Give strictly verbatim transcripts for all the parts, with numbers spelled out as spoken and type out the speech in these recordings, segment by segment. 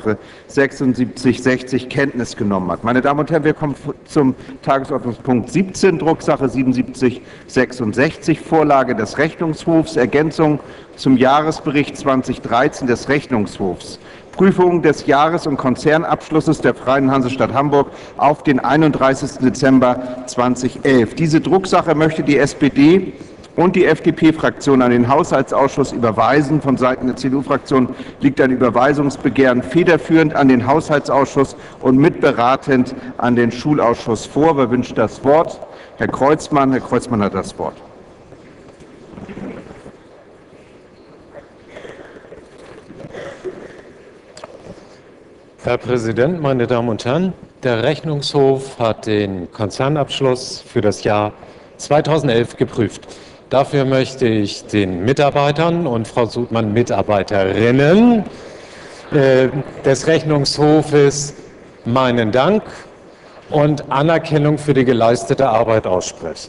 Drucksache sechsundsiebzig sechzig Kenntnis genommen hat. Meine Damen und Herren, wir kommen zum Tagesordnungspunkt siebzehn, Drucksache siebenundsiebzig sechsundsechzig, Vorlage des Rechnungshofs, Ergänzung zum Jahresbericht zweitausenddreizehn des Rechnungshofs. Prüfung des Jahres- und Konzernabschlusses der Freien Hansestadt Hamburg auf den einunddreißigsten Dezember zweitausendelf. Diese Drucksache möchte die S P D und die F D P-Fraktion an den Haushaltsausschuss überweisen. Von Seiten der C D U-Fraktion liegt ein Überweisungsbegehren federführend an den Haushaltsausschuss und mitberatend an den Schulausschuss vor. Wer wünscht das Wort? Herr Kreuzmann. Herr Kreuzmann hat das Wort. Herr Präsident, meine Damen und Herren! Der Rechnungshof hat den Konzernabschluss für das Jahr zweitausendelf geprüft. Dafür möchte ich den Mitarbeitern und Frau Sudmann Mitarbeiterinnen äh, des Rechnungshofes meinen Dank und Anerkennung für die geleistete Arbeit aussprechen.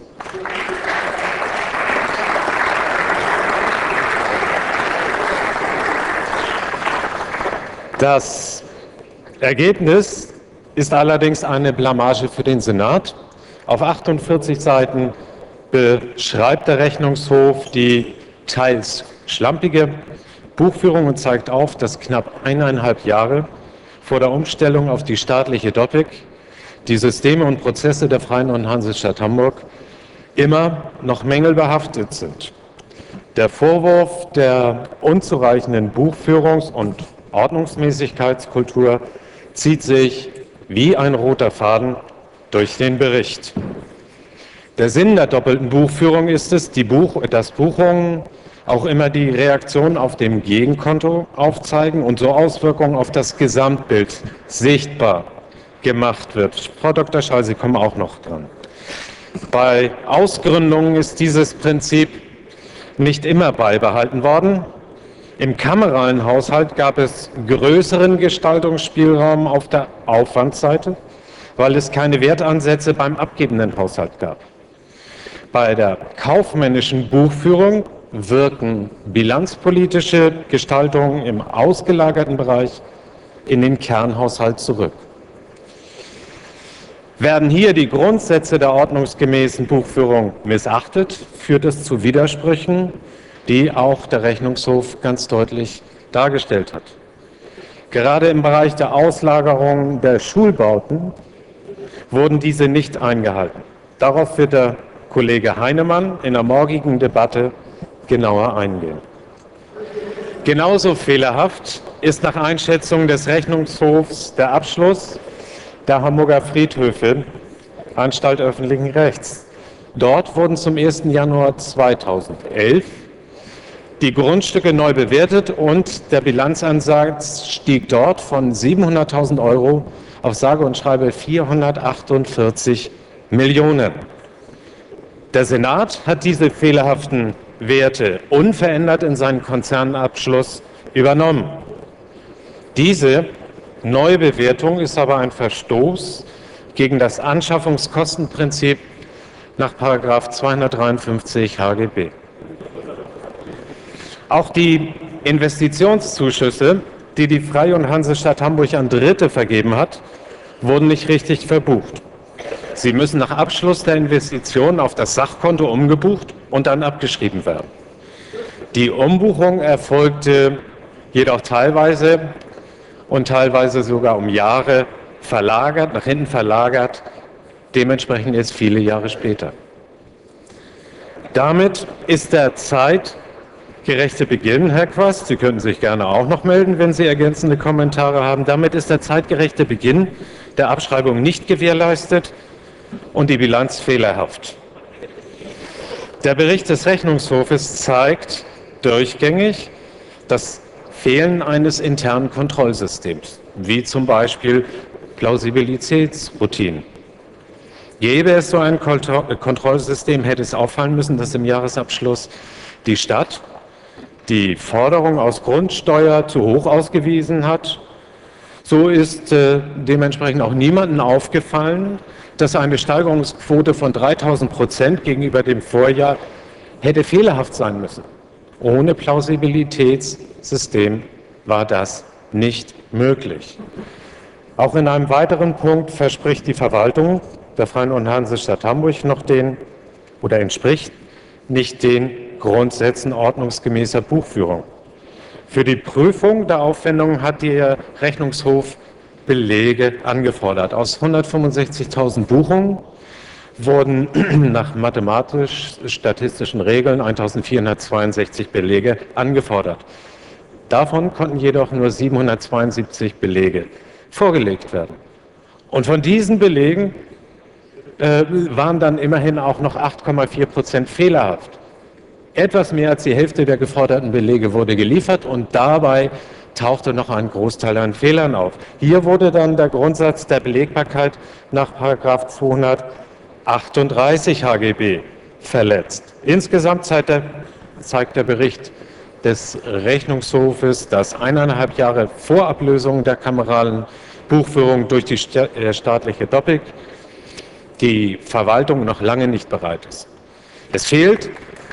Das Ergebnis ist allerdings eine Blamage für den Senat. Auf achtundvierzig Seiten beschreibt der Rechnungshof die teils schlampige Buchführung und zeigt auf, dass knapp eineinhalb Jahre vor der Umstellung auf die staatliche Doppik die Systeme und Prozesse der Freien Hansestadt Hamburg immer noch mängelbehaftet sind. Der Vorwurf der unzureichenden Buchführungs- und Ordnungsmäßigkeitskultur zieht sich wie ein roter Faden durch den Bericht. Der Sinn der doppelten Buchführung ist es, die Buch, dass Buchungen auch immer die Reaktion auf dem Gegenkonto aufzeigen und so Auswirkungen auf das Gesamtbild sichtbar gemacht wird. Frau Doktor Schall, Sie kommen auch noch dran. Bei Ausgründungen ist dieses Prinzip nicht immer beibehalten worden. Im kameralen Haushalt gab es größeren Gestaltungsspielraum auf der Aufwandsseite, weil es keine Wertansätze beim abgebenden Haushalt gab. Bei der kaufmännischen Buchführung wirken bilanzpolitische Gestaltungen im ausgelagerten Bereich in den Kernhaushalt zurück. Werden hier die Grundsätze der ordnungsgemäßen Buchführung missachtet, führt es zu Widersprüchen, die auch der Rechnungshof ganz deutlich dargestellt hat. Gerade im Bereich der Auslagerung der Schulbauten wurden diese nicht eingehalten. Darauf wird der Kollege Heinemann in der morgigen Debatte genauer eingehen. Genauso fehlerhaft ist nach Einschätzung des Rechnungshofs der Abschluss der Hamburger Friedhöfe, Anstalt öffentlichen Rechts. Dort wurden zum ersten Januar zweitausendelf die Grundstücke neu bewertet und der Bilanzansatz stieg dort von siebenhunderttausend Euro auf sage und schreibe vierhundertachtundvierzig Millionen. Der Senat hat diese fehlerhaften Werte unverändert in seinen Konzernabschluss übernommen. Diese Neubewertung ist aber ein Verstoß gegen das Anschaffungskostenprinzip nach Paragraph zweihundertdreiundfünfzig H G B. Auch die Investitionszuschüsse, die die Freie Hansestadt Hamburg an Dritte vergeben hat, wurden nicht richtig verbucht. Sie müssen nach Abschluss der Investition auf das Sachkonto umgebucht und dann abgeschrieben werden. Die Umbuchung erfolgte jedoch teilweise und teilweise sogar um Jahre verlagert, nach hinten verlagert, dementsprechend jetzt viele Jahre später. Damit ist der zeitgerechte Beginn, Herr Quast, Sie könnten sich gerne auch noch melden, wenn Sie ergänzende Kommentare haben, damit ist der zeitgerechte Beginn der Abschreibung nicht gewährleistet und die Bilanz fehlerhaft. Der Bericht des Rechnungshofes zeigt durchgängig das Fehlen eines internen Kontrollsystems, wie zum Beispiel Plausibilitätsroutinen. Gäbe es so ein Kontrollsystem, hätte es auffallen müssen, dass im Jahresabschluss die Stadt die Forderung aus Grundsteuer zu hoch ausgewiesen hat. So ist äh, dementsprechend auch niemandem aufgefallen, dass eine Steigerungsquote von dreitausend Prozent gegenüber dem Vorjahr hätte fehlerhaft sein müssen. Ohne Plausibilitätssystem war das nicht möglich. Auch in einem weiteren Punkt verspricht die Verwaltung der Freien und Hansestadt Hamburg noch den, oder entspricht nicht den Grundsätzen ordnungsgemäßer Buchführung. Für die Prüfung der Aufwendungen hat der Rechnungshof Belege angefordert. Aus hundertfünfundsechzigtausend Buchungen wurden nach mathematisch-statistischen Regeln eintausendvierhundertzweiundsechzig Belege angefordert. Davon konnten jedoch nur siebenhundertzweiundsiebzig Belege vorgelegt werden. Und von diesen Belegen äh, waren dann immerhin auch noch acht Komma vier Prozent fehlerhaft. Etwas mehr als die Hälfte der geforderten Belege wurde geliefert und dabei tauchte noch ein Großteil an Fehlern auf. Hier wurde dann der Grundsatz der Belegbarkeit nach Paragraph zweihundertachtunddreißig H G B verletzt. Insgesamt zeigt der, zeigt der Bericht des Rechnungshofes, dass eineinhalb Jahre vor Ablösung der kameralen Buchführung durch die staatliche Doppik die Verwaltung noch lange nicht bereit ist. Es fehlt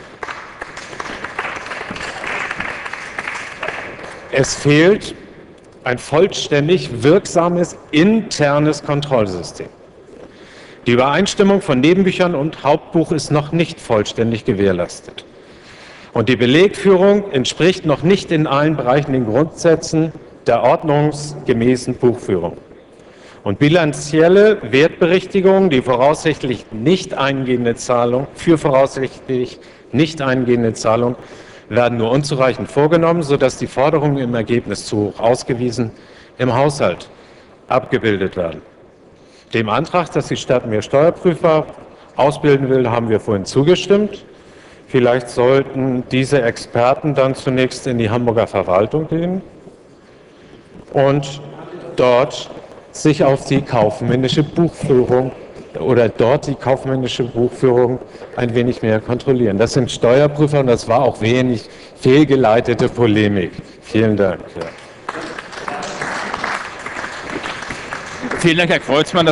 Es fehlt ein vollständig wirksames internes Kontrollsystem. Die Übereinstimmung von Nebenbüchern und Hauptbuch ist noch nicht vollständig gewährleistet. Und die Belegführung entspricht noch nicht in allen Bereichen den Grundsätzen der ordnungsgemäßen Buchführung. Und bilanzielle Wertberichtigungen, die voraussichtlich nicht eingehende Zahlung, für voraussichtlich nicht eingehende Zahlung, werden nur unzureichend vorgenommen, sodass die Forderungen im Ergebnis zu hoch ausgewiesen im Haushalt abgebildet werden. Dem Antrag, dass die Stadt mehr Steuerprüfer ausbilden will, haben wir vorhin zugestimmt. Vielleicht sollten diese Experten dann zunächst in die Hamburger Verwaltung gehen und dort sich auf die kaufmännische Buchführung oder dort die kaufmännische Buchführung ein wenig mehr kontrollieren. Das sind Steuerprüfer und das war auch wenig fehlgeleitete Polemik. Vielen Dank. Ja. Vielen Dank, Herr Kreuzmann.